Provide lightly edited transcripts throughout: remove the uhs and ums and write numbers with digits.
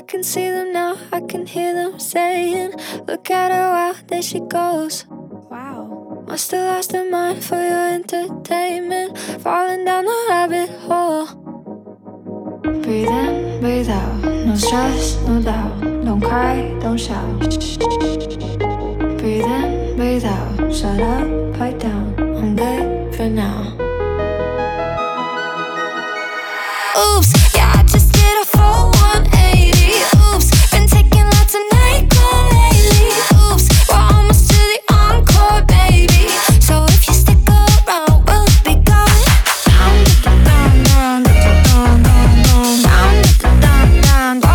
I can see them now, I can hear them saying, look at her, wow, there she goes. Wow. Must have lost her mind for your entertainment, falling down the rabbit hole. Breathe in, breathe out, no stress, no doubt. Don't cry, don't shout. Breathe in, breathe out, shut up, pipe down. I'm good for now. Oops, yeah, I just did a full 180. Oops, been taking lots of NyQuil lately. Oops, we're almost to the encore, baby. So if you stick around, we'll be going down, down, down, down, down, down, down, down, down, down,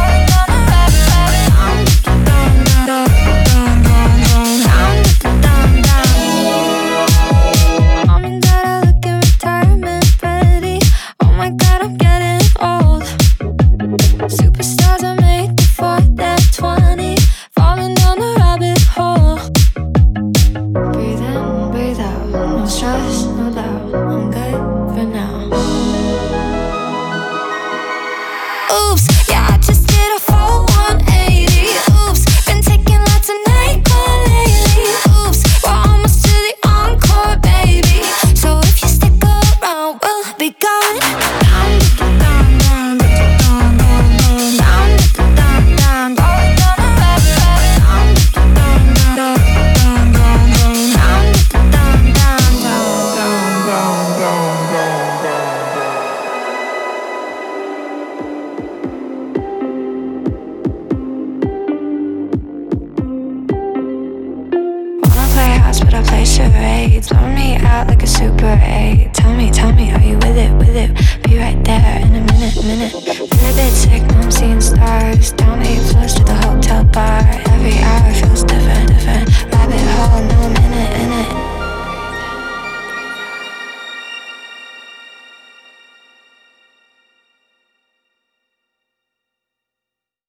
Mom and Dad are looking retirement ready. Oh my God, I'm getting old. Superstars are made before they're 20, falling down the rabbit hole. Breathe in, breathe out, no stress, no doubt. I'm good for now. Oops, yeah, I just did a full 180. Oops, been taking lots of NyQuil lately. Oops, we're almost to the encore, baby. So if you stick around, we'll be going down, down, down, down, down, down, down, down, down, down, wanna play house, but I play charades. Blow me out like a Super 8. Tell me, are you with it, with it? Be right there in a minute, minute. Feel a bit sick, now I'm seeing stars. Down 8 floors to the hotel bar. Every hour feels different, different.